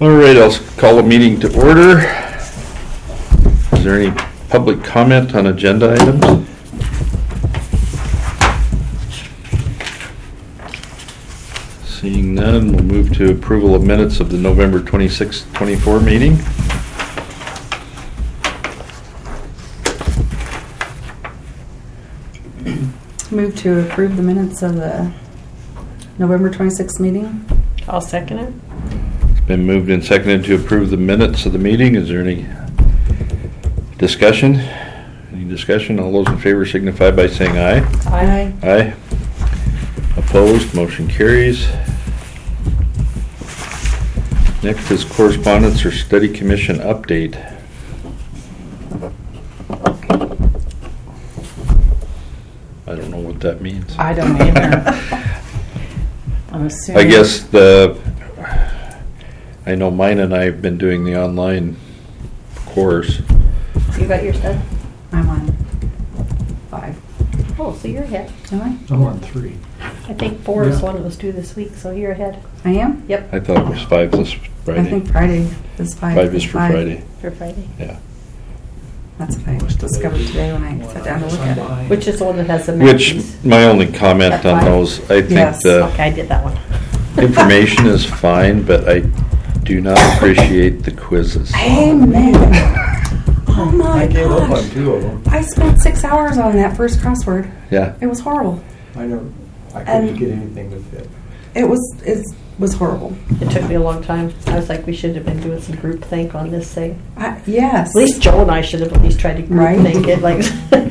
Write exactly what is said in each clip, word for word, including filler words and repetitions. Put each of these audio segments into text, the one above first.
All right, I'll call a meeting to order. Is there any public comment on agenda items? Seeing none, we'll move to approval of minutes of the November twenty-sixth, twenty-four meeting. Move to approve the minutes of the November twenty-sixth meeting. I'll second it. It's been moved and seconded to approve the minutes of the meeting. Is there any discussion? Any discussion? All those in favor signify by saying aye. Aye. Aye. Opposed? Motion carries. Next is correspondence or study commission update. I don't know what that means. I don't either. I'm assuming. I guess the, I know mine and I have been doing the online course. You got your stuff? I'm on five. Oh, so you're ahead. Am I? I'm on three. I think four is Yeah. one that was due this week, so you're ahead. I am? Yep, I thought it was five this Friday. I think Friday is five. Five is for Friday. for Friday. Yeah. That's what I discovered today when I sat down to look at it. Which is the one that has the Which, matches. my only comment At on five? those, I think Yes. the Okay, I did that one. information is fine, but I do not appreciate the quizzes. Amen. Oh my I gave up on gosh. two of them. I spent six hours on that first crossword. Yeah. It was horrible. I never, I couldn't And- get anything to fit. It was, it was horrible. It took me a long time. I was like, we should have been doing some group think on this thing. I, yes. At least Joe and I should have at least tried to group Right. think it. Like,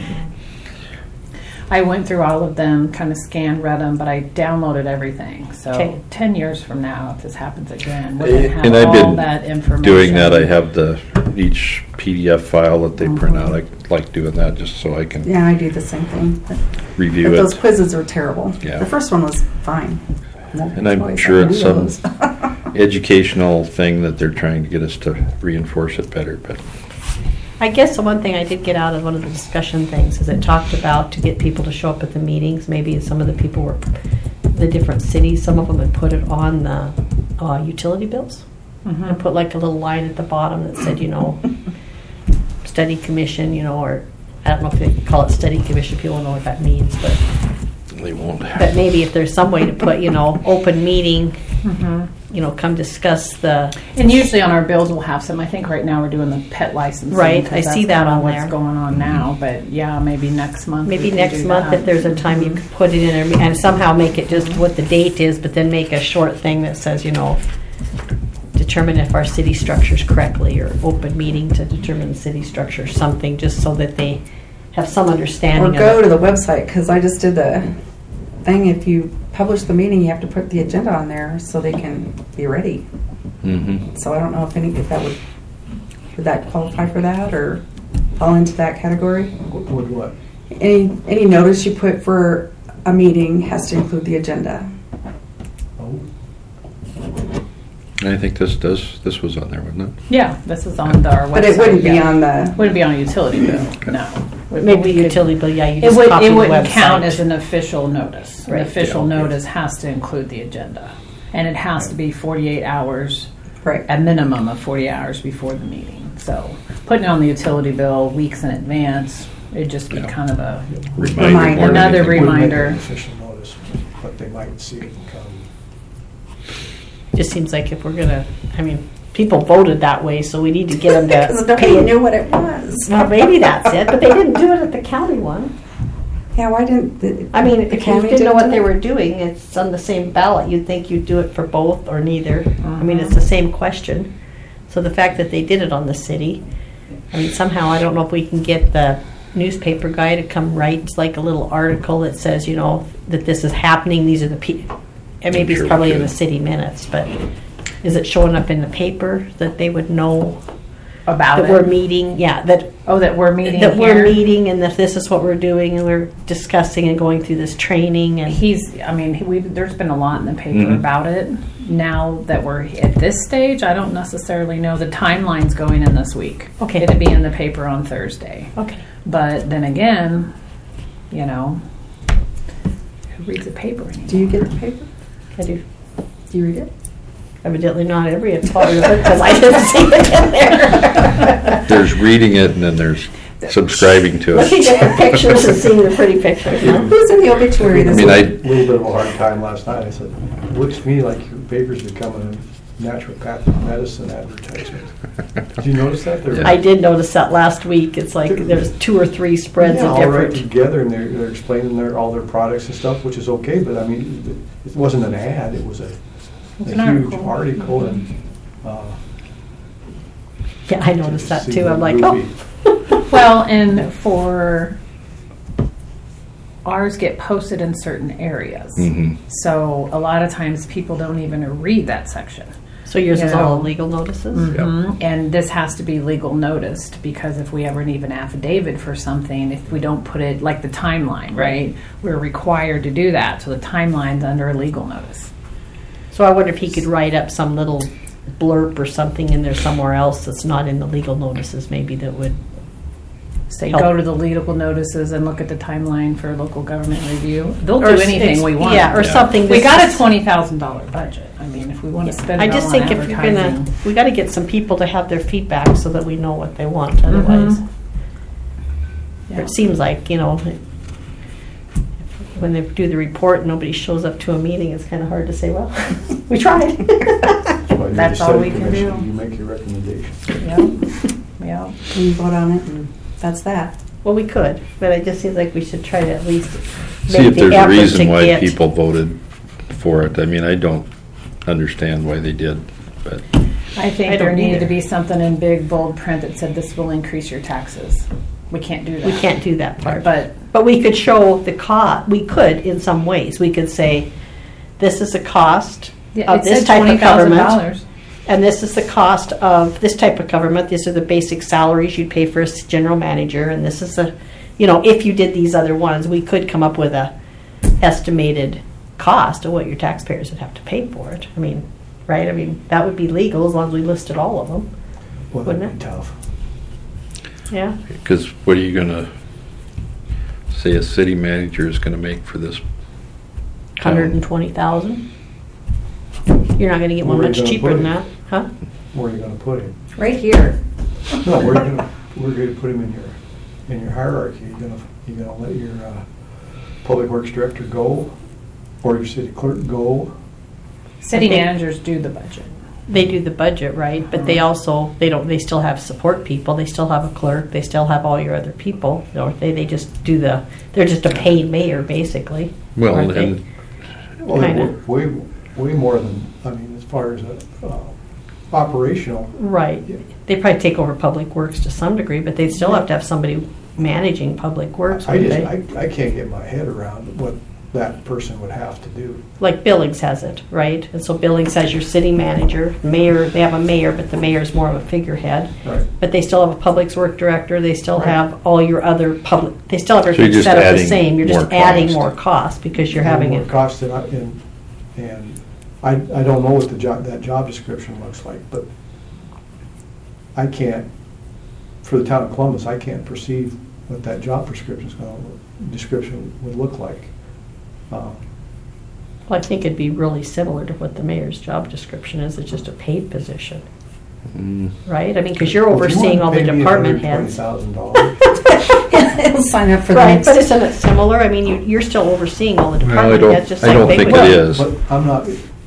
I went through all of them, kind of scanned, read them, but I downloaded everything. So Okay. ten years from now, if this happens again, we're going to have And I've all been that information. doing that. I have the, each P D F file that they print Mhm. out. I like doing that just so I can Yeah, I do the same thing. But, review but those it. quizzes are terrible. Yeah. The first one was fine. And I'm Multiple sure choice, it's I knew some those. educational thing that they're trying to get us to reinforce it better, but I guess the one thing I did get out of one of the discussion things is it talked about to get people to show up at the meetings. Maybe some of the people were the different cities. Some of them had put it on the uh, utility bills Mhm. and put like a little line at the bottom that said, you know, study commission, you know, or I don't know if they call it study commission. People don't know what that means, but they won't. but maybe if there's some way to put, you know, open meeting, Mhm. you know, come discuss the. And usually on our bills we'll have some. I think right now we're doing the pet licensing. Right, 'cause I that's see that kinda on what's there. going on now. But yeah, maybe next month. we Maybe can next do month, that. if there's a time you could put it in there and somehow make it just what the date is, but then make a short thing that says, you know, determine if our city structure's correctly, or open meeting to determine the city structure, something, just so that they have some Or understanding go of to it. the website, because I just did the thing. If you publish the meeting, you have to put the agenda on there so they can be ready. Mm-hmm. So I don't know if any, if that would, would that qualify for that or fall into that category? Would would what? Any, any notice you put for a meeting has to include the agenda. Oh, I think this does, this was on there, wasn't it? Yeah, this is on our website. But it wouldn't be yeah. on the, Wouldn't be on a utility bill. No. Maybe We could- utility bill, yeah, you It just would. copy It the wouldn't website. count as an official notice. An Right. official Yeah, okay. notice has to include the agenda, and it has to be forty-eight hours, right. a minimum of forty hours before the meeting. So putting it on the utility bill weeks in advance, it'd just be Yeah. kind of a Reminder Reminder. more than Another anything. wouldn't make Reminder. an official notice, but they might see it and come. Just seems like if we're gonna, I mean, people voted that way, so we need to get them Because to nobody pay knew what it was. Well, maybe that's it, but they didn't do it at the county one. Yeah, why didn't the, I mean, the if you county didn't know do what it? they were doing, it's on the same ballot. You'd think you'd do it for both or neither. I mean, Mhm. it's the same question. So the fact that they did it on the city, I mean, somehow I don't know if we can get the newspaper guy to come write like a little article that says, you know, that this is happening. These are the people. And maybe I'm sure it's probably we in the could. city minutes, but is it showing up in the paper that they would know about that it. we're meeting? Yeah, that Oh, that we're meeting that here. we're meeting, and that this is what we're doing, and we're discussing and going through this training. And He's, I mean, he- we've, there's been a lot in the paper Mhm. about it. Now that we're at this stage, I don't necessarily know. The timeline's going in this week. Okay. It'll be in the paper on Thursday. okay, But then again, you know, who reads the paper anymore? Do you get the paper? I do. Do you read it? Evidently not every part of it, because I didn't see it in there. There's reading it and then there's subscribing to Looking it. at the pictures and seeing the pretty pictures, huh? Who's in the obituary I this mean, week? I, A little bit of a hard time last night. I said, it looks to me like your paper's becoming a naturopathic medicine advertisement. Did you notice that? There- I did notice that last week. It's like there's two or three spreads Yeah, of all right different. together, and they're, they're explaining their, all their products and stuff, which is okay, but I mean, it wasn't an ad, it was a, It's a an huge article. article, and, uh. Yeah, I noticed that see too. the I'm like, movie. oh. Well, and for ours get posted in certain areas. mhm. So a lot of times people don't even read that section. So yours is You all know. legal notices? Mhm. And this has to be legal noticed, because if we ever need an affidavit for something, if we don't put it, like the timeline, right? We're required to do that, so the timeline's under a legal notice. So I wonder if he could write up some little blurb or something in there somewhere else that's not in the legal notices, maybe that would. Say, Help. go to the legal notices and look at the timeline for local government review. They'll Or do s- anything ex- we want. yeah, or something We that's got a just- twenty thousand dollar budget. I mean, if we want to spend it I just all think on if you're gonna, advertising. we got to get some people to have their feedback so that we know what they want. Otherwise, Mhm. Yeah. it seems like, you know, when they do the report and nobody shows up to a meeting, it's kind of hard to say, well, we tried. Well, you're the That's all study we can commission, do. You make your recommendations. Yeah, yeah. We vote on it, and that's that. Well, we could, but it just seems like we should try to at least See make if the there's a effort to reason why get. people voted for it. I mean, I don't understand why they did, but. I think I there don't needed either. to be something in big bold print that said this will increase your taxes. We can't do that. We can't do that part. But But we could show the cost, we could in some ways. We could say, this is the cost yeah, of it this said type twenty of thousand government. dollars. And this is the cost of this type of government. These are the basic salaries you'd pay for a s- general manager. And this is a, you know, if you did these other ones, we could come up with a estimated cost of what your taxpayers would have to pay for it. I mean, right? I mean, that would be legal as long as we listed all of them. Well, that'd Wouldn't be it? tough. Yeah. Because what are you gonna say a city manager is gonna make for this? town? one hundred twenty thousand. You're not going to get one Where are you much gonna cheaper put than it? that, huh? Where are you gonna put him? Right here. No, we're gonna, we're gonna put him in your, in your hierarchy. You gonna, you gonna let your, uh, public works director go, or your city clerk go? City I think- managers do the budget. They do the budget, right? But they also, they don't, they still have support people. They still have a clerk. They still have all your other people, don't they? They just do the, they're just a paid mayor, basically. Well, aren't they? and Well, they Kinda. work way, way more than, I mean, as far as, uh, operational. Right. Yeah. They probably take over public works to some degree, but they still have to have somebody managing public works, I wouldn't just, they? I, I can't get my head around what that person would have to do. Like Billings has it, right? And so Billings has your city manager, mayor, they have a mayor, but the mayor's more of a figurehead. Right. But they still have a public works director, they still Right. have all your other public, they still have you're everything just set up the adding same. You're just more adding cost. more cost because you're having More it. cost and, I- and, and I, I don't know what the job, that job description looks like, but I can't, for the town of Columbus, I can't perceive what that job description's gonna, description would look like. Um, Well, I think it'd be really similar to what the mayor's job description is. It's just a paid position, mm, right? I mean, because you're well, if you overseeing all wanted the to pay me department one hundred twenty heads. thousand dollars, He'll sign up for the Right, next. but isn't it similar? I mean, you, you're still overseeing all the Well, I department don't- heads, just I like don't they think would. it is. but I'm not,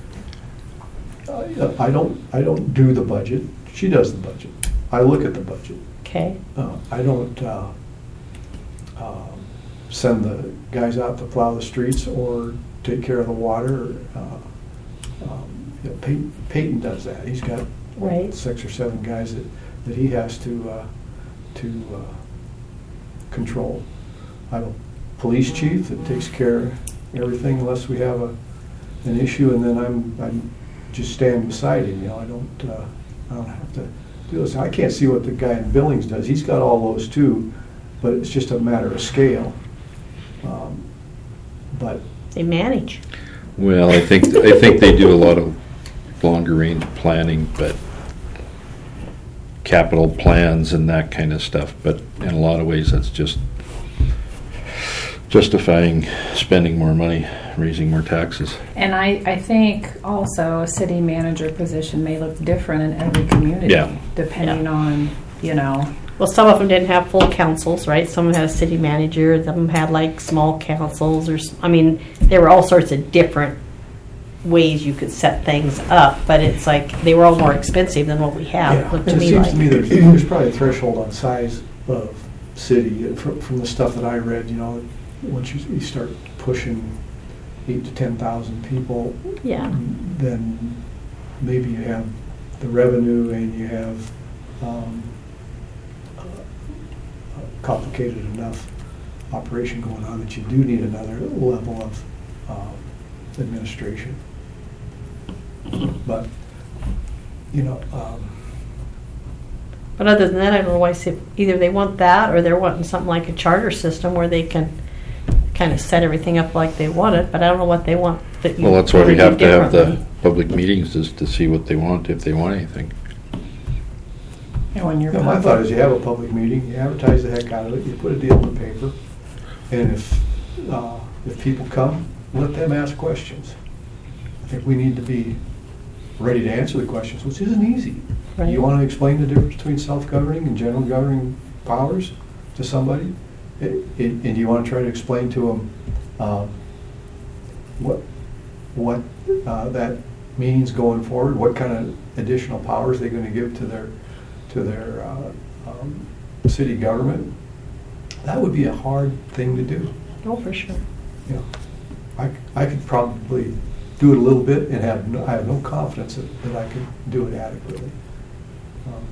I I don't, I don't do the budget, she does the budget. I look at the budget. Okay, Uh, I don't uh, uh, send the guys out to plow the streets or take care of the water. uh, um, you know, Peyton Peyton does that. He's got right. six or seven guys that, that he has to, uh, to uh, control. I have a police chief that takes care of everything unless we have a, an issue, and then I'm, I'm just stand beside him, you know, I don't, uh, I don't have to do this. I can't see what the guy in Billings does. He's got all those too, but it's just a matter of scale. Um, But They manage. well, I think, I think they do a lot of longer range planning, but capital plans and that kind of stuff, but in a lot of ways, that's just justifying spending more money raising more taxes. And I, I think also a city manager position may look different in every community. Yeah. Depending Yeah. on, you know, Well, some of them didn't have full councils, right? Some of them had a city manager. Some of them had like small councils, or s- I mean, there were all sorts of different ways you could set things up. But it's like they were all more expensive than what we have. Yeah, Looked and to it me seems like. to me there's, there's probably a threshold on size of city, uh, from, from the stuff that I read, you know, once you, you start pushing eight to ten thousand people, Yeah. then maybe you have the revenue and you have um, a complicated enough operation going on that you do need another level of um, administration. But, you know, um, But other than that, I don't know why. si- Either they want that, or they're wanting something like a charter system where they can kind of set everything up like they want it. But I don't know what they want. That you Well, that's why wanna we do have to have the differently. public meetings, is to see what they want, if they want anything. and when you're Yeah, my public- thought is you have a public meeting, you advertise the heck out of it, you put a deal in the paper, and if, uh, if people come, let them ask questions. I think we need to be ready to answer the questions, which isn't easy. Right. You want to explain the difference between self-governing and general governing powers to somebody? It- it- And you want to try to explain to them um, what, what uh, that means going forward, what kind of additional powers they're going to give to their, to their uh, um, city government. That would be a hard thing to do. Oh, for sure. You know, I, I could probably do it a little bit and have, no- I have no confidence that, that I could do it adequately. Um,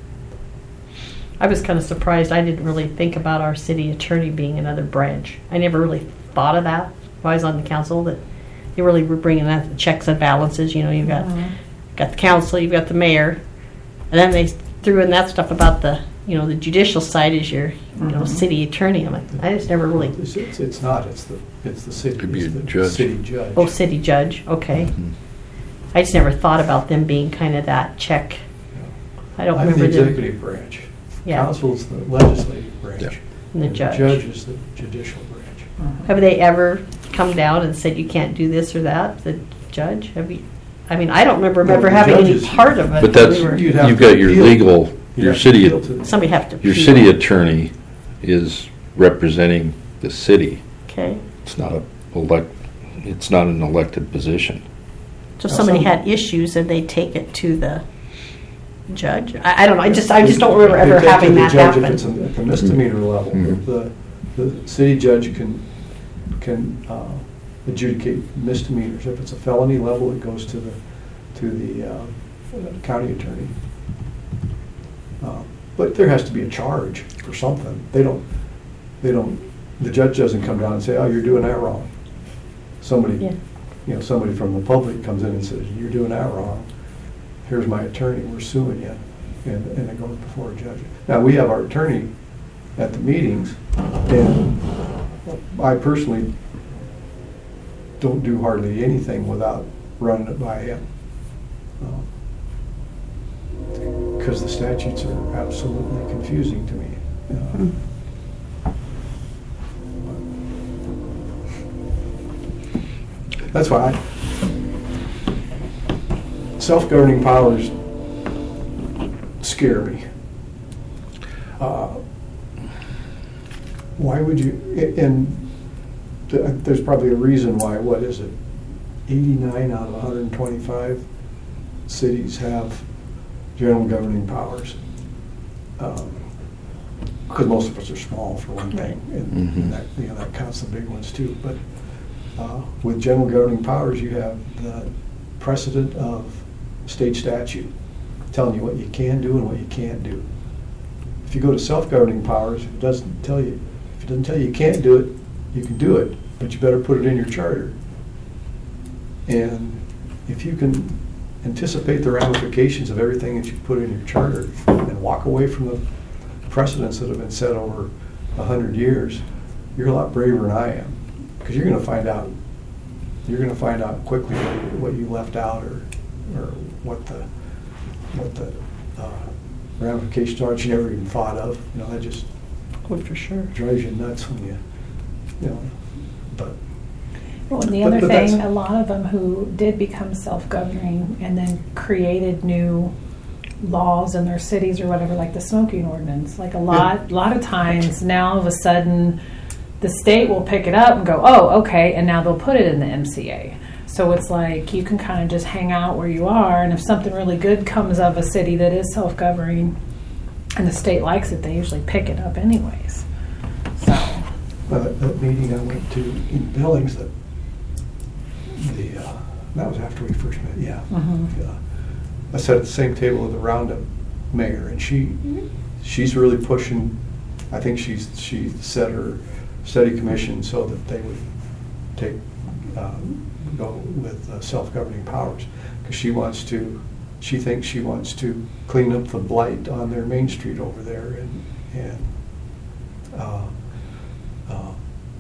I was kind of surprised. I didn't really think about our city attorney being another branch. I never really thought of that while I was on the council, that they really were bringing out the checks and balances. You know, you've got Mhm. got the council, you've got the mayor, and then they threw in that stuff about the you know the judicial side as your you know Mhm. city attorney. I'm like, I just never really. It's, it's it's not, it's the, it's the city, Could be it's a the judge. city judge. Oh, city judge. Okay, Mhm. I just never thought about them being kind of that check. I don't I'm the remember them. executive branch. Yeah. Council's the legislative branch. Yeah. And the judge. Judge is the judicial branch. Mhm. Have they ever come down and said you can't do this or that? The judge? Have you? I mean, I don't remember No, ever the having any judges- part of it. But that's, We were- You'd have you've to got your appeal. legal, You'd your have to city, appeal to the- somebody have to. your appeal. city attorney is representing the city. Okay. It's not a elect, it's not an elected position. So if Now, somebody some- had issues and they take it to the judge. I, I don't know. I just I just don't remember They ever take to having the that judge happen. If it's a- at the misdemeanor level, Mhm. the, the city judge can, can uh, adjudicate misdemeanors. If it's a felony level, it goes to the, to the uh, county attorney. Uh, But there has to be a charge for something. They don't, they don't, the judge doesn't come down and say, oh, you're doing that wrong. Somebody, Yeah. you know, somebody from the public comes in and says, you're doing that wrong. Here's my attorney, we're suing you. And, and it goes before a judge. Now, we have our attorney at the meetings, and I personally don't do hardly anything without running it by him. Because the statutes are absolutely confusing to me. Uh, That's why I, self-governing powers scare me. Uh, Why would you, and th- there's probably a reason why, what is it? eighty-nine out of one hundred twenty-five cities have general governing powers. Because most of us are small, for one thing, and Mhm. and that, you know, that counts the big ones too. But uh, with general governing powers, you have the precedent of state statute telling you what you can do and what you can't do. If you go to self-governing powers, it doesn't tell you, if it doesn't tell you you can't do it, you can do it, but you better put it in your charter. And if you can anticipate the ramifications of everything that you put in your charter and walk away from the precedents that have been set over a hundred years, you're a lot braver than I am. Because you're gonna find out, you're gonna find out quickly what you left out, or, or what the, what the uh, ramifications are that you never even thought of. You know, that just Oh, for sure. drives you nuts when you, you know, but. Well, and the But- other but that's- thing, a lot of them who did become self-governing and then created new laws in their cities or whatever, like the smoking ordinance, like a lot, lot of times now all of a sudden the state will pick it up and go, oh, okay, and now they'll put it in the M C A. So it's like you can kind of just hang out where you are, and if something really good comes of a city that is self-governing and the state likes it, they usually pick it up anyways. So, Well, that, that meeting I went to in Billings, that the uh, that was after we first met. Yeah, mhm. yeah. I sat at the same table with the Roundup mayor, and she she's really pushing. I think she's she set her study commission so that they would take um, go with uh, self-governing powers, because she wants to. She thinks she wants to clean up the blight on their Main Street over there, and and. Uh, uh,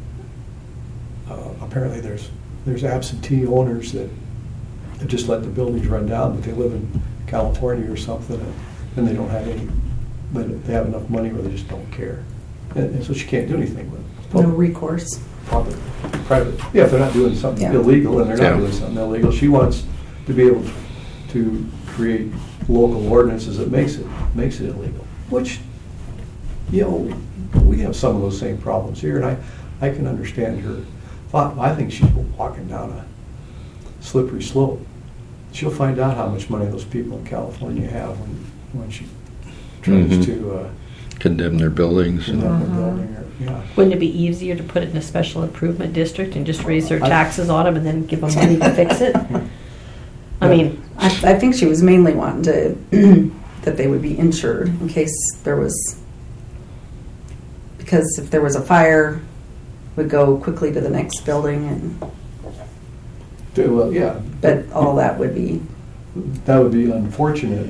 uh, apparently, there's there's absentee owners that, that just let the buildings run down, but they live in California or something, and, and they don't have any, but they have enough money where they just don't care, and, and so she can't do anything with it. No recourse. Public, private. Yeah, if they're not doing something Yeah. illegal, and they're not Yeah. doing something illegal, she wants to be able to, to create local ordinances that makes it makes it illegal. Which, you know, we have some of those same problems here, and I, I can understand her thought. I think she's walking down a slippery slope. She'll find out how much money those people in California have when when she tries Mhm. to uh, Condemn their buildings. and- condemn the Mhm. building. Or, yeah. Wouldn't it be easier to put it in a special improvement district and just raise their I- taxes on them and then give them money to fix it? I mean, I, I think she was mainly wanting to, that they would be insured in case there was, because if there was a fire, would go quickly to the next building, and Do- Well, yeah, but all that would be, that would be unfortunate.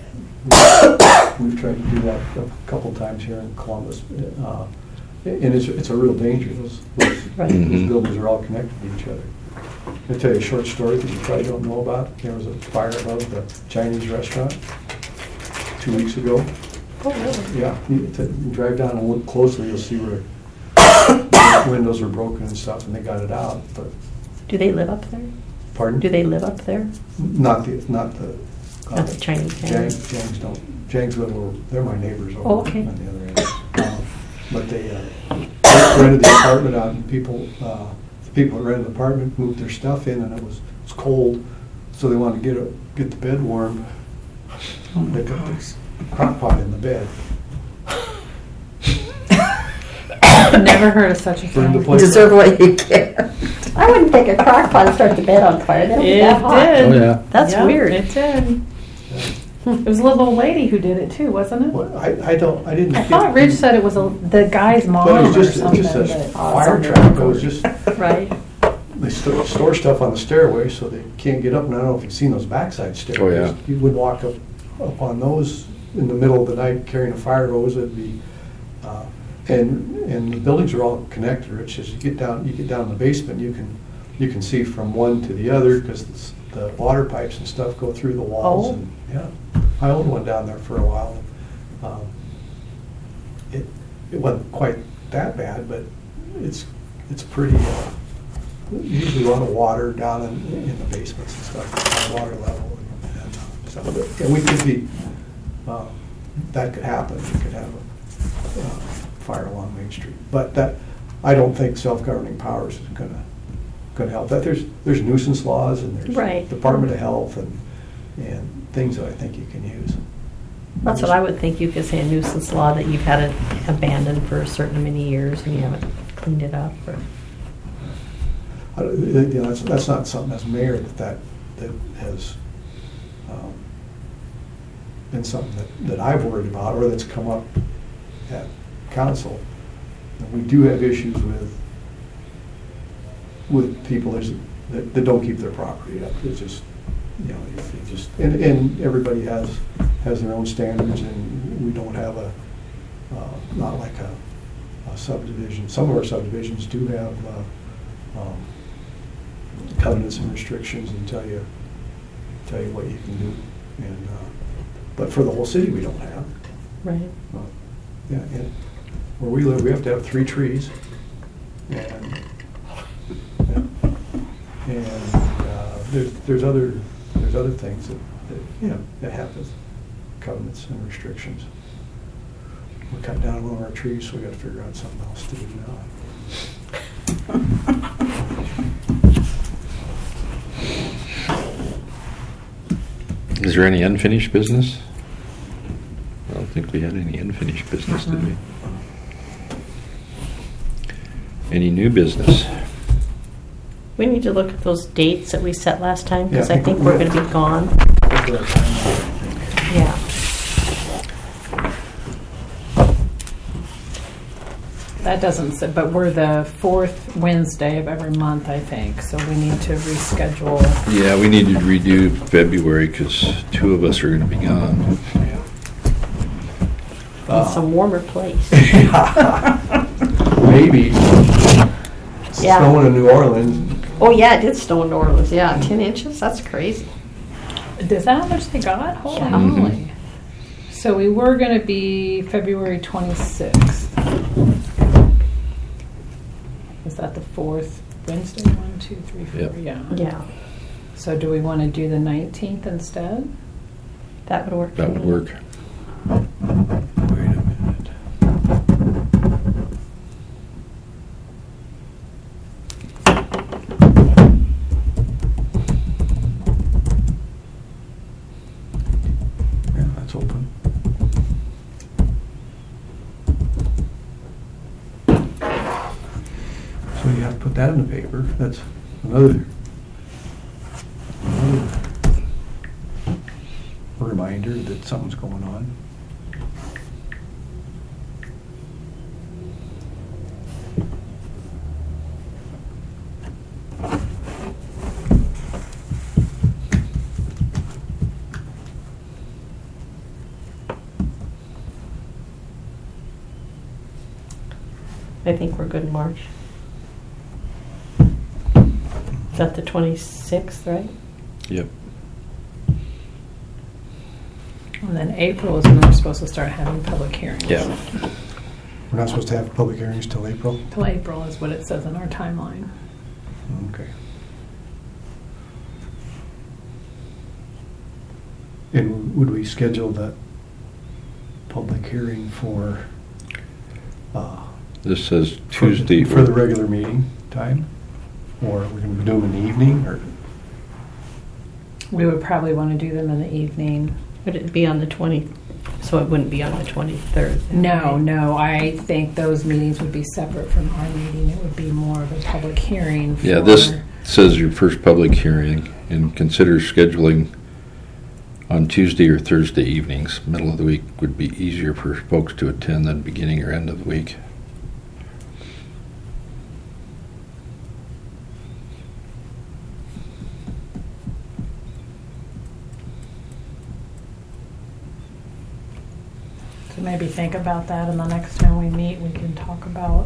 We've tried to do that a couple times here in Columbus, uh, and it's, it's a real danger. Those, those, Right. those Mhm. buildings are all connected to each other. I'll tell you a short story that you probably don't know about. There was a fire above the Chinese restaurant two weeks ago. oh, really? Yeah, you, to, you drive down and look closely, you'll see where the windows were broken and stuff, and they got it out. But Do they live up there? pardon? Do they live up there? Not the not the uh, Not the Chinese Jang, family? Jangs don't. Jangs live over. They're my neighbors over Oh, okay. on the other end. Um, but they uh, rented the apartment out, and people uh, the people that rented the apartment moved their stuff in, and it was it was cold, so they wanted to get a, get the bed warm. oh my They put gosh. this crock pot in the bed. Never heard of such a Burned the thing. place Deserve up. what you get. I wouldn't take a crock pot and start the bed on fire. That would be It that hot. did. Oh, yeah. That's Yep, weird. It did. It was a little old lady who did it too, wasn't it? Well, I, I don't I didn't. I get- thought Rich said it was a, the guy's mom But it was or just, it something. was just a but- fire it's on trap. It record. was just, Right. they sto- store stuff on the stairway so they can't get up. And I don't know if you've seen those backside stairways. Oh, yeah. You would walk up, up on those in the middle of the night carrying a fire hose. It'd be, uh, and, and the buildings are all connected. It's just, you get down, you get down in the basement, you can, you can see from one to the other because the water pipes and stuff go through the walls. Oh. And, yeah, I owned one down there for a while. Um, It, it wasn't quite that bad, but it's, it's pretty, uh, usually a lot of water down in, in the basements and stuff, high water level and, and uh, stuff. And we could be, uh, that could happen, we could have a, uh, fire along Main Street. But that, I don't think self-governing powers is gonna, gonna help. That, there's, there's nuisance laws and there's Right. Department of Health and, and things that I think you can use. That's what I would think. You could say a nuisance law that you've had it abandoned for a certain many years and you haven't cleaned it up. Or, I don't- You know, that's, that's not something as mayor that, that, that has um, been something that, that I've worried about or that's come up at council. And we do have issues with, with people there's- that, that don't keep their property up. It's just, you know, you you just, and, and everybody has, has their own standards and we don't have a, uh, not like a a subdivision. Some of our subdivisions do have uh, um, covenants and restrictions and tell you, tell you what you can do. And, uh, but for the whole city, we don't have. right. Uh, Yeah, and where we live, we have to have three trees. And, yeah, And uh, there's, there's other, there's other things that, that, you know, that happen, covenants and restrictions. We cut down one of our trees, so we gotta figure out something else to do now. Is there any unfinished business? I don't think we had any unfinished business, did we? Any new business? We need to look at those dates that we set last time, because Yeah, I think we're going to be gone. Yeah. That doesn't say, but we're the fourth Wednesday of every month, I think, so we need to reschedule. Yeah, we need to redo February because two of us are going to be gone. In some warmer place. Maybe. Yeah. Snowing in New Orleans. Oh, yeah, it did snow in New Orleans. Yeah, ten inches? That's crazy. Is that how much they got? Holy Yeah. moly. So we were going to be February twenty-sixth. Is that the fourth Wednesday? One, two, three, four. Yep. Yeah. Yeah, So do we want to do the nineteenth instead? that would work. That for would me. work. Wait a minute. Yeah, that's open. So you have to put that in the paper. That's another, another reminder that something's going on. I think we're good in March. Is that the twenty-sixth, right? Yep. And then April is when we're supposed to start having public hearings. Yeah. We're not supposed to have public hearings till April? Till April is what it says in our timeline. Okay. And would we schedule that public hearing for, uh, This says for- Tuesday. For the regular meeting time? Or we're gonna do them in the evening, or? We would probably want to do them in the evening. Would it be on the twentieth? So it wouldn't be on the twenty-third? then, No, right? no, I think those meetings would be separate from our meeting. It would be more of a public hearing for... Yeah, this says your first public hearing, and consider scheduling on Tuesday or Thursday evenings. Middle of the week would be easier for folks to attend than beginning or end of the week. So maybe think about that, and the next time we meet, we can talk about...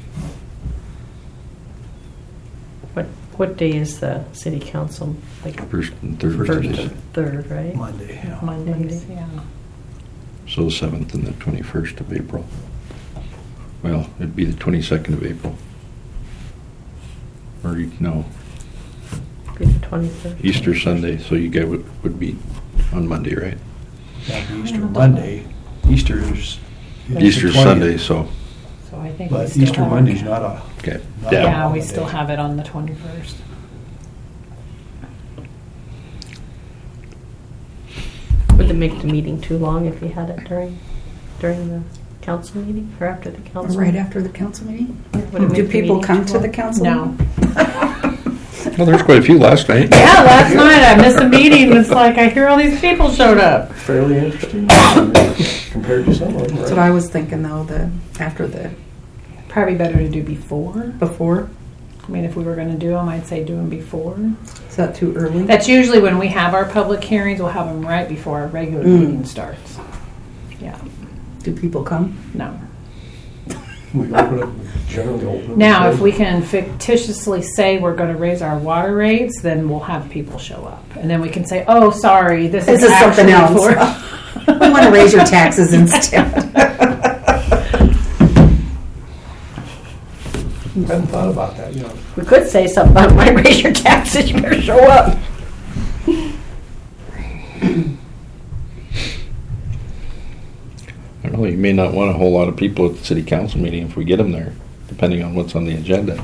What, what day is the city council? Like First and third. first Tuesdays. and third, right? Monday, yeah. Mondays, yeah. So the seventh and the twenty-first of April. Well, it'd be the twenty-second of April. Or, you- no, Be the twenty-third. Easter Sunday, so you guys would, would be on Monday, right? That'd be Easter Monday. Easter is. is the Easter twentieth, Sunday, so, So I think we But still Easter have... Monday's not a. okay. not a Yeah. Yeah, we holiday. still have it on the twenty-first. Would it make the meeting too long if you had it during, during the council meeting or after the council? Right meeting? after the council meeting? Would it Do make the people meeting come too to the long? council No. meeting? Well, there's quite a few last night. Yeah, last night I missed a meeting. It's like I hear all these people showed up. Fairly interesting compared to some of them, That's what right? I was thinking though, the, after the, Probably better to do before. before. I mean, if we were going to do them, I'd say do them before. Is that too early? That's usually when we have our public hearings. We'll have them right before our regular Mm. meeting starts. Yeah, Do people come? no. We open it, generally open it. Now, if we can fictitiously say we're going to raise our water rates, then we'll have people show up. And then we can say, oh, sorry, this, This is, is something actually else. for... We want to raise your taxes instead. hadn't thought about that, you know. We could say something about might raise your taxes, you better show up. I don't know, you may not want a whole lot of people at the city council meeting if we get them there, depending on what's on the agenda.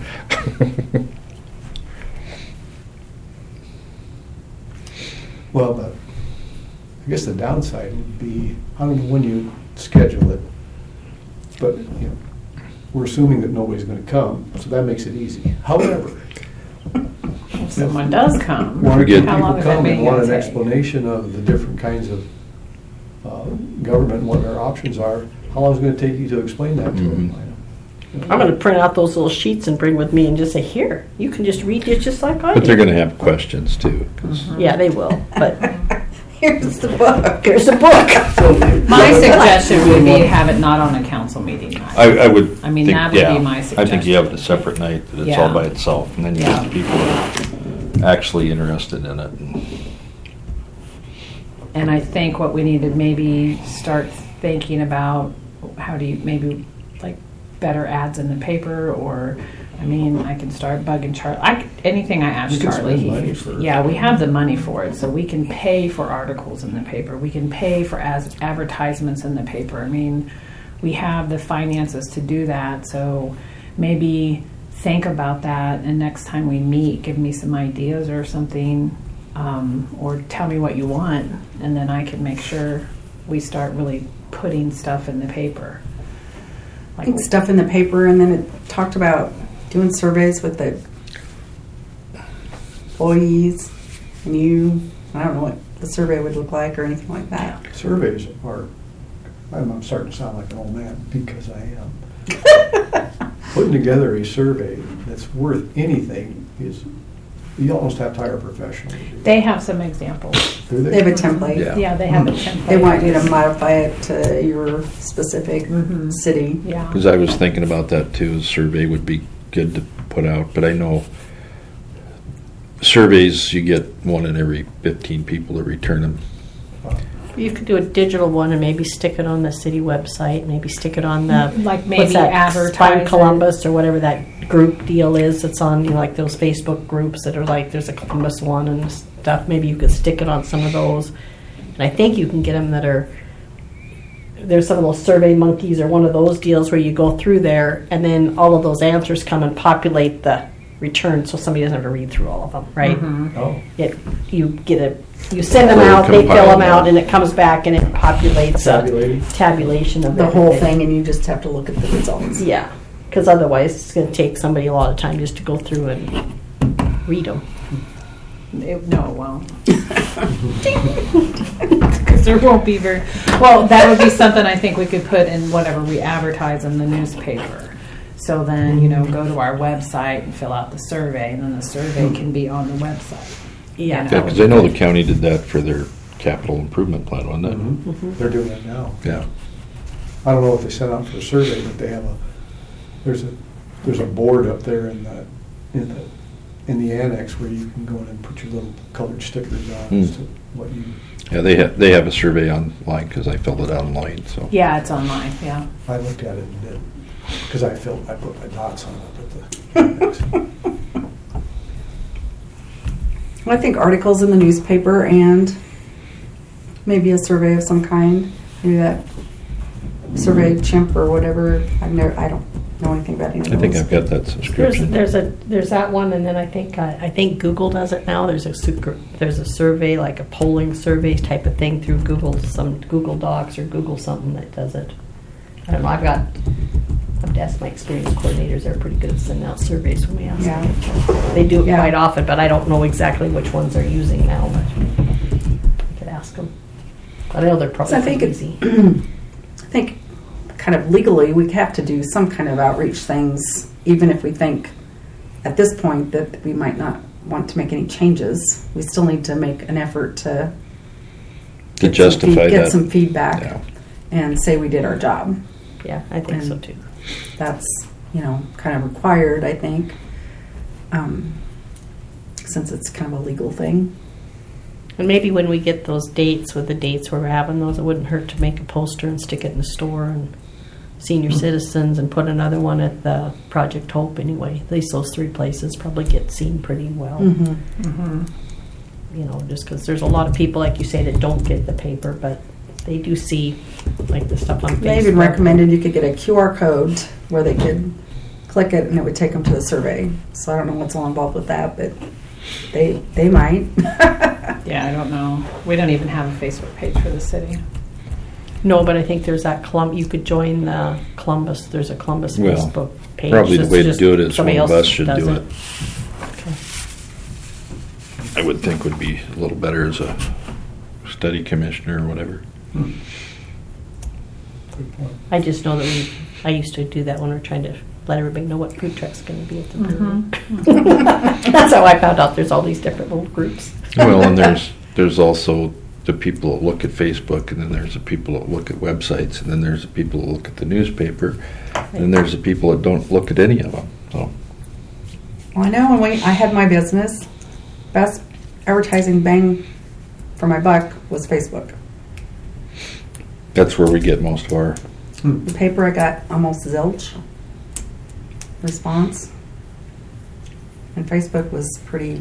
Well, the, I guess the downside would be, I don't know when you schedule it, but, you know, we're assuming that nobody's gonna come, so that makes it easy. However, If someone does come, one or get- two how long people is that come and meeting want gonna an take? explanation of the different kinds of uh, government, what our options are, how long is it gonna take you to explain that to them? I'm gonna print out those little sheets and bring with me and just say, here, you can just read it just like I But they're did. gonna have questions too. 'cause- Yeah, they will, but Here's the book. here's the book. My suggestion would be have it not on a council meeting night. I, I would. I mean, think- that would yeah, be my I think you suggestion. have it a separate night, that it's all Yeah. by itself, and then you Yeah. get the people that are actually interested in it. And I think what we need to maybe start thinking about, how do you, maybe like better ads in the paper, or, I mean, I can start bugging Charlie. I, c- anything I ask You can Charlie. spend he money usually- for- Yeah, we have the money for it, so we can pay for articles in the paper. We can pay for as advertisements in the paper. I mean, we have the finances to do that, so maybe think about that, and next time we meet, give me some ideas or something, um, or tell me what you want, and then I can make sure we start really putting stuff in the paper. I think stuff in the paper, and then it talked about doing surveys with the employees and you. I don't know what the survey would look like or anything like that. Surveys are, I'm I'm starting to sound like an old man, because I am. Putting together a survey that's worth anything is, you almost have to hire a professional to do that. They have some examples. Do They have a template. Yeah. Yeah, they have a template. They want you to modify it to your specific Mhm. city. Yeah. Because I was thinking about that too, a survey would be good to put out, but I know surveys, you get one in every fifteen people to return them. You could do a digital one and maybe stick it on the city website, maybe stick it on the, Like what's maybe that, advertise Find it. Columbus or whatever that group deal is that's on, you know, like those Facebook groups that are like, there's a Columbus one and stuff. Maybe you could stick it on some of those. And I think you can get them that are, there's some of those Survey Monkeys or one of those deals where you go through there and then all of those answers come and populate the return, so somebody doesn't have to read through all of them, right? Mhm. Oh, It, you get a, you send them Or out, they fill compile them them. out, and it comes back and it populates a tabulating. tabulation of The whole everything. thing, and you just have to look at the results. Yeah, because otherwise it's going to take somebody a lot of time just to go through and read them. It, no, it won't. Because there won't be very, well, that would be something I think we could put in whatever we advertise in the newspaper. So then, you know, go to our website and fill out the survey, and then the survey can be on the website. Yeah. Yeah, because I know the county did that for their capital improvement plan, wasn't it? Mhm. They're doing it now. Yeah. I don't know if they sent out for a survey, but they have a, there's a, there's a board up there in the, in the, in the annex where you can go in and put your little colored stickers on as Hmm. to what you, Yeah, they have, they have a survey online, because I filled it out online, so. Yeah, it's online, yeah. I looked at it and did, because I filled, I put my dots on it at the annex. Well, I think articles in the newspaper and maybe a survey of some kind. Maybe that survey chimp or whatever. I've never. I don't know anything about any of I those. think I've got that There's, subscription. there's a there's that one, and then I think uh, I think Google does it now. There's a su- there's a survey, like a polling survey type of thing through Google, some Google Docs or Google something that does it. I don't know. I've got I've asked my experience coordinators. They're pretty good at sending out surveys when we ask Yeah. them. They do it Yeah. quite often, but I don't know exactly which ones they're using now. But I could ask them. But I know they're probably So I think pretty it's, easy. I think kind of legally we have to do some kind of outreach things, even if we think at this point that we might not want to make any changes. We still need to make an effort to To get some justify feed- get that. some feedback Yeah. and say we did our job. Yeah, I think so And- too. That's, you know, kind of required, I think, um, since it's kind of a legal thing. And maybe when we get those dates with the dates where we're having those, it wouldn't hurt to make a poster and stick it in the store and Senior Citizens and put another one at the Project Hope anyway. At least those three places probably get seen pretty well. Mm-hmm. Mm-hmm. You know, just because there's a lot of people, like you say, that don't get the paper, but they do see, like, the stuff on Facebook. They even recommended you could get a Q R code where they could click it and it would take them to the survey. So I don't know what's all involved with that, but they they might. Yeah, I don't know. We don't even have a Facebook page for the city. No, but I think there's that Colum. You could join the Columbus. There's a Columbus Well, Facebook page. Probably the It's way to just do it is somebody one of else us should does do it. Okay. I would think would be a little better as a study commissioner or whatever. Good point. I just know that we. I used to do that when we we're trying to let everybody know what food truck's going to be at the Mm-hmm. brewery. That's how I found out. There's all these different little groups. Well, and there's there's also the people that look at Facebook, and then there's the people that look at websites, and then there's the people that look at the newspaper, and then there's the people that don't look at any of them. So Well, I know when we, I had my business, best advertising bang for my buck was Facebook. that's where we get most of our. The paper, I got almost zilch response. And Facebook was pretty,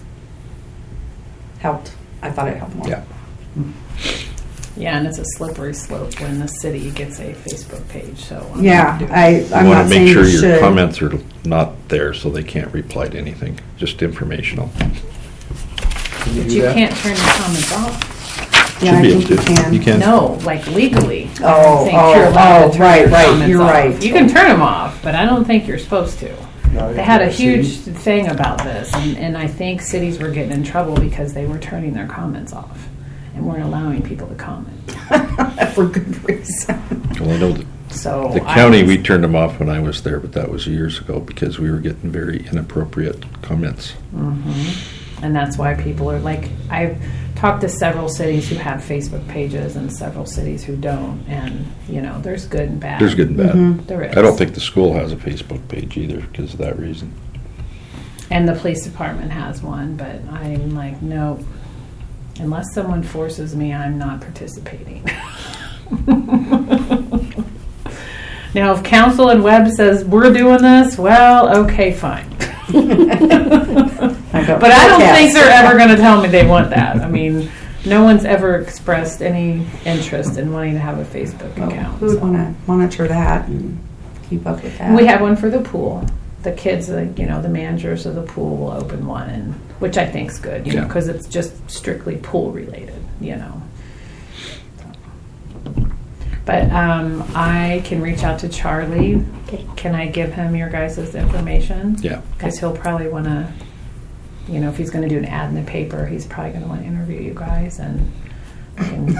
helped. I thought it helped more. Yeah. Yeah, and it's a slippery slope when the city gets a Facebook page. So I'm Yeah, not doing I, it. I'm you not want to saying make sure you your should. comments are not there, so they can't reply to anything. Just informational. Can you But do you that? can't turn your comments off. Yeah, Should I be think able you to. can. You can. No, like legally. I Oh, don't think oh, you're allowed oh, to turn right, your right, comments you're off. right. You can turn them off, but I don't think you're supposed to. No, They had a yeah, huge see? thing about this, and, and I think cities were getting in trouble because they were turning their comments off and weren't allowing people to comment. For good reason. Well, I know that So the I county, was- we turned them off when I was there, but that was years ago because we were getting very inappropriate comments. Mhm. And that's why people are like, I've talked to several cities who have Facebook pages and several cities who don't, and you know, there's good and bad. There's good and bad. Mhm. There is. I don't think the school has a Facebook page either because of that reason. And the police department has one, but I'm like, no. Unless someone forces me, I'm not participating. Now, if council and Webb says we're doing this, well, okay, fine. But I don't think they're ever going to tell me they want that. I mean, no one's ever expressed any interest in wanting to have a Facebook Well, account. who would so. want to monitor that and keep up with that? We have one for the pool. The kids, uh, you know, the managers of the pool will open one, and which I think's good, you know, Yeah. because it's just strictly pool related, you know. But um, I can reach out to Charlie. Okay. Can I give him your guys' information? Yeah. Because he'll probably want to, you know, if he's going to do an ad in the paper, he's probably going to want to interview you guys, and I can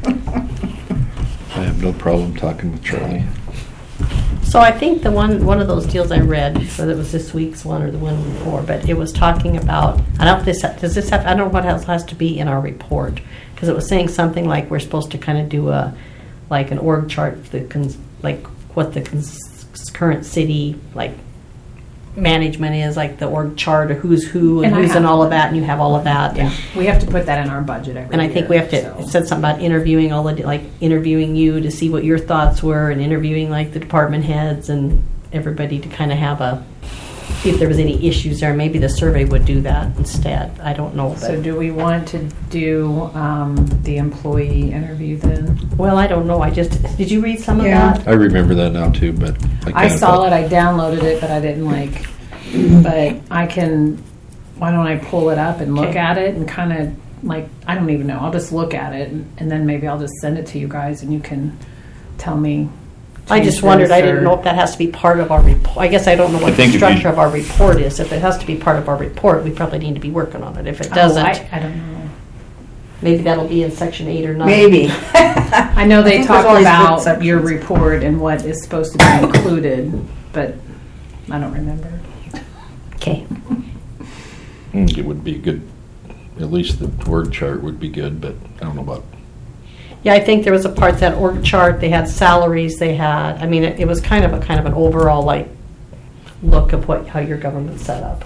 I have no problem talking with Charlie. So I think the one one of those deals I read, whether it was this week's one or the one before, but it was talking about. I don't know if this does this have. I don't know what else has to be in our report because it was saying something like we're supposed to kind of do a like an org chart, the cons, like what the cons, current city like management is, like the org chart of who's who and, And I who's in have all of one. that, and you have all of that. yeah, And, we have to put that in our budget every and I year. think we have to. so. It said something about interviewing all the like interviewing you to see what your thoughts were, and interviewing like the department heads and everybody to kind of have a see if there was any issues there. Maybe the survey would do that instead. I don't know. But, So do we want to do um, the employee interview then? well, I don't know. I just did you read some Yeah. of that? I remember that now too, but I, I kinda saw thought- it, I downloaded it, but I didn't like, but I can, why don't I pull it up and look Okay. at it and kind of like, I don't even know, I'll just look at it and, and then maybe I'll just send it to you guys and you can tell me. I just change wondered. this I didn't or- know if that has to be part of our report. I guess I don't know I what the think if you- structure of our report is. If it has to be part of our report, we probably need to be working on it. If it Oh, doesn't, I, I don't know. maybe that'll be in section eight or nine. Maybe. I know they think talk there's always good about sections. your report and what is supposed to be included, but I don't remember. Okay. Mm, it would be good. At least the word chart would be good, but I don't know about. Yeah, I think there was a part that org chart. They had salaries. They had. I mean, it, it was kind of a kind of an overall like look of what how your government's set up.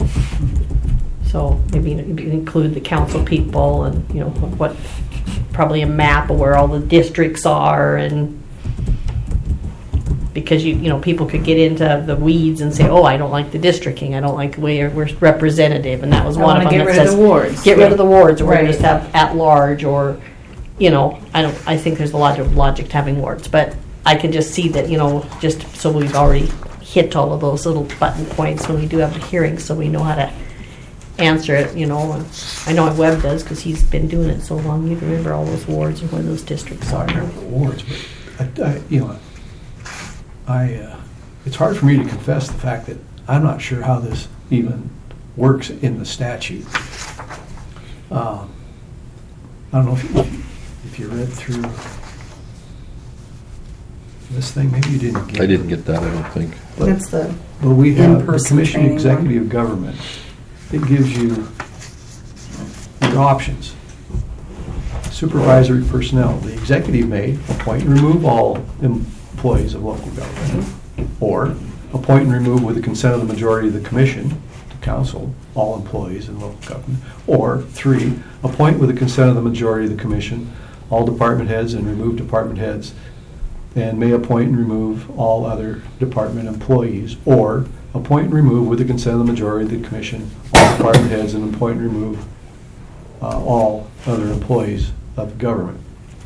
So maybe you know, you include the council people and you know what, probably a map of where all the districts are and because you you know people could get into the weeds and say, oh, I don't like the districting, I don't like the way we're representative, and that was I one wanna of them get that rid of says the wards. get rid of the wards, or we're Right. gonna just have at large, or you know I don't I think there's a lot of logic to having wards, but I can just see that you know just so we've already hit all of those little button points when we do have the hearings, so we know how to answer it, you know. And I know Webb does because he's been doing it so long. He'd remember all those wards and where those districts I are. remember the wards, but I, I, you know, I, uh, it's hard for me to confess the fact that I'm not sure how this even works in the statute. Um, I don't know if you, if you read through this thing, maybe you didn't get it. I didn't get that, I don't think. But- That's the, But we have the in-person Commission training one. Executive Government. It gives you your options. Supervisory personnel. The executive may appoint and remove all employees of local government, or appoint and remove with the consent of the majority of the commission, the council, all employees in local government. Or three, appoint with the consent of the majority of the commission, all department heads, and remove department heads, and may appoint and remove all other department employees. Or appoint and remove with the consent of the majority of the commission, all department heads, and appoint and remove uh, all other employees of the government.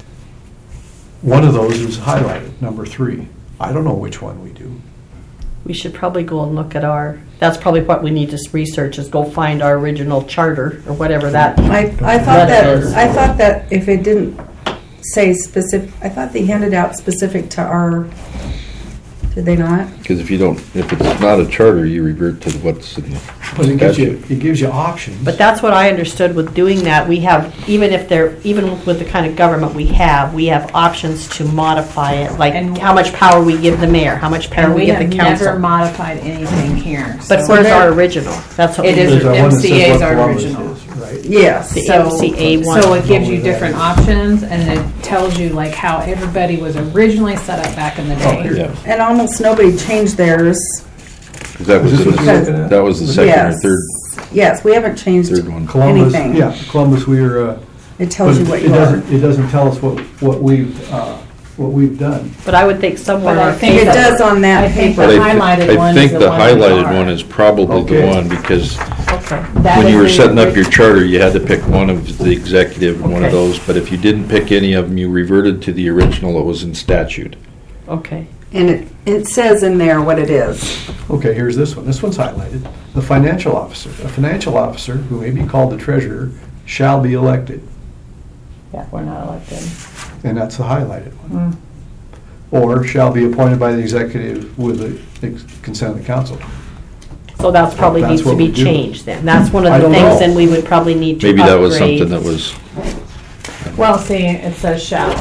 One of those is highlighted, number three. I don't know which one we do. We should probably go and look at our, that's probably what we need to research, is go find our original charter, or whatever that. I, I thought That that, is- I thought that if it didn't say specific, I thought they handed out specific to our, did they not? Because if you don't, if it's not a charter, you revert to what's in the But it gives you, statute. it gives you options. But that's what I understood with doing that. We have, even if they're, even with the kind of government we have, we have options to modify it, like And- how much power we give the mayor, how much power And we we give have the never council. modified anything here. But So where's there- our original? That's what It we is- There's that one that says M C A is what our Columbus original. is, right? Yes. The So, M C A one. so it gives you Know where different that is. options, and it tells you like how everybody was originally set up back in the Oh, here day. it is. Yeah, And almost nobody changed theirs. 'cause that was, Is this in what the- you're looking at? that was the second or Yes. third, Yes, we haven't changed third one. Columbus, anything. yeah, Columbus, we are, uh. It tells you but what it you are. doesn't- It doesn't tell us what, what we've, uh, what we've done. But I would think somewhere But I on our think It paper. does on that I think paper. the But I, highlighted thi- one I is think the the one we highlighted are. one is probably the Okay. one, because Okay. That when is you were the setting up orig- your charter, you had to pick one of the executive and one of Okay. those, but if you didn't pick any of them, you reverted to the original that was in statute. Okay. And it, it says in there what it is. Okay, here's this one. This one's highlighted. The financial officer. A financial officer, who may be called the treasurer, shall be elected. Yeah, we're not elected. And that's the highlighted one. Mm. Or shall be appointed by the executive with the ex- consent of the council. So that's probably That's needs to what be we do. changed then. That's one of I the don't things know. then we would probably need to Maybe that was upgrade. something that was, Well, see, it says shall.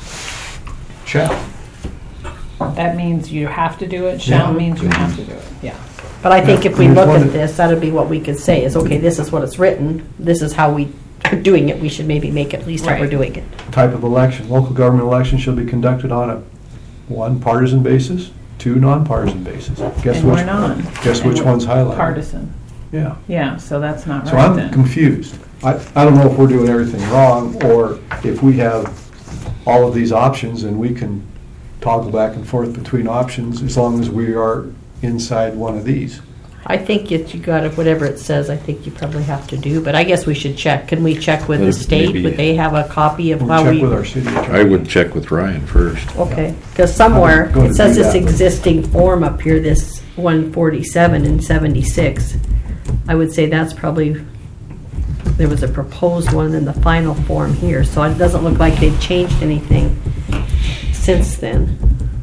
Shall. That means you have to do it. Shall Yeah. means you have to do it. Yeah. But I think Yeah, if we here's look one at that- this, that'd be what we could say is, okay, this is what it's written, this is how we are doing it, we should maybe make at least how we're Right. doing it. Type of election. Local government election shall be conducted on a, one, partisan basis, two, non-partisan basis. Guess And which? we're not. Guess And which we're one's highlighted? Partisan. Yeah. Yeah, so that's not So right I'm then. confused. I, I don't know if we're doing everything wrong, or if we have all of these options and we can toggle back and forth between options as long as we are inside one of these. I think if you got it, whatever it says, I think you probably have to do, but I guess we should check. Can we check with the Well, state? maybe- Would they have a copy of We'll how check we? with our city attorney. I would check with Ryan first. Okay, because somewhere, I'm going it to says do this that. existing form up here, this one forty-seven and seventy-six. I would say that's probably, there was a proposed one in the final form here, so it doesn't look like they've changed anything since then.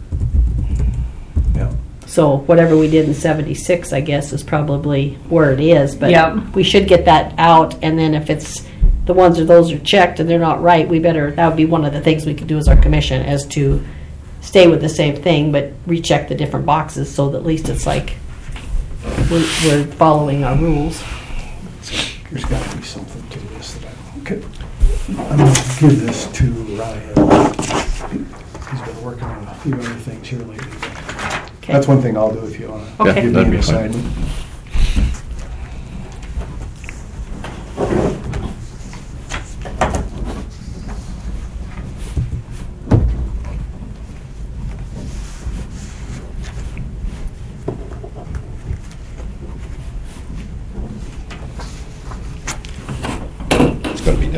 Yeah. So whatever we did in seventy-six, I guess, is probably where it is, but Yep. we should get that out, and then if it's, the ones or those are checked and they're not right, we better, that would be one of the things we could do as our commission, as to stay with the same thing, but recheck the different boxes, so that at least it's like, we're, we're following our rules. There's got to be something to this that I, okay. I'm going to give this to Ryan. He's been working on a few other things here lately. Okay. That's one thing I'll do if you want to Okay. give me that'd an be fine. assignment.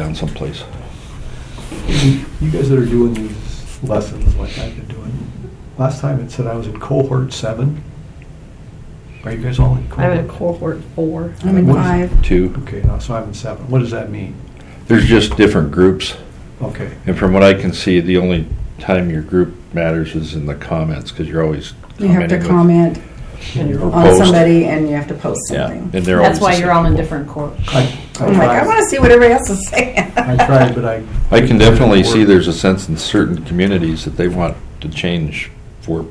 down someplace. You guys that are doing these lessons like I've been doing, last time it said I was in cohort seven. Are you guys all in cohort? I'm in cohort four. I'm in What is five. Two. Okay, now, so I'm in seven. What does that mean? There's just different groups. Okay, And from what I can see, the only time your group matters is in the comments, because you're always You have to commenting with- comment Or on post. somebody and you have to post Yeah, something. and they're That's always why the you're same all in people. different court. I, I I'm like, I tried, want to see what everybody else is saying. I tried, but I. I can definitely see there's a sense in certain communities that they want to change for,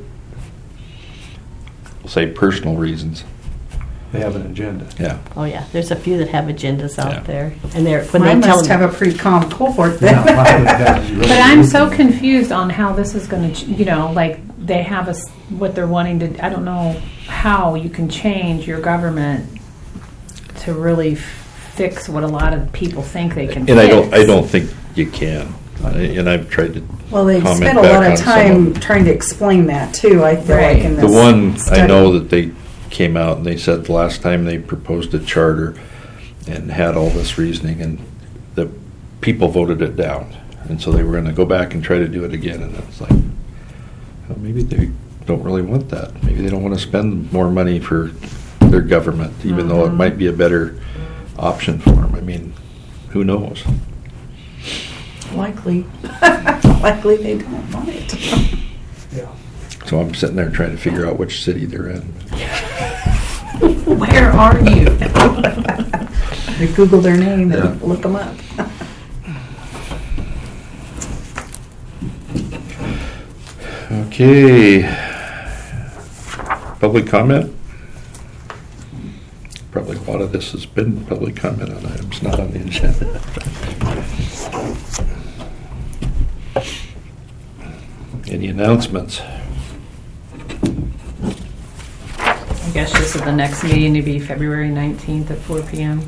say, personal reasons. They have an agenda. Yeah. Oh, yeah, there's a few that have agendas Yeah. out there, and they're, when Mine they tell must have them. a pretty calm cohort Yeah, then. mine does, really. But I'm so confused on how this is going to, you know, like they have us what they're wanting to. I don't know how you can change your government to really fix what a lot of people think they can. And fix. I don't, I don't think you can. I- And I've tried to Well, they've comment spent a back lot on of some time of them. trying to explain that too, I feel Right. like in The this one, I study. know that they came out and they said the last time they proposed a charter and had all this reasoning, and the people voted it down. And so they were gonna go back and try to do it again, and it's like, well, maybe they don't really want that. Maybe they don't wanna spend more money for their government, even though it Mhm. might be a better option for them. I mean, who knows? Likely, likely they don't want it. Yeah. So I'm sitting there trying to figure out which city they're in. Where are you? You Google their name Yeah. and look them up. Okay. Public comment? Probably a lot of this has been public comment on items not on the agenda. Any announcements? I guess just at the next meeting to be February nineteenth at four p m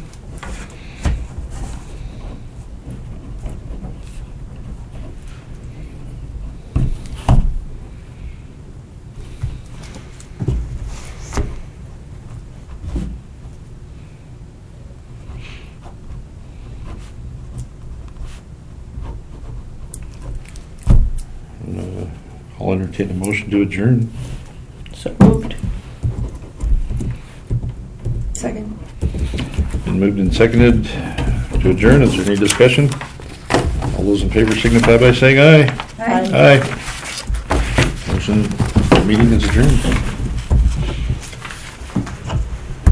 Uh, I'll entertain a motion to adjourn. So moved. Second. Been moved and seconded to adjourn. Is there any discussion? All those in favor signify by saying aye. Aye. Aye. Motion, meeting is adjourned.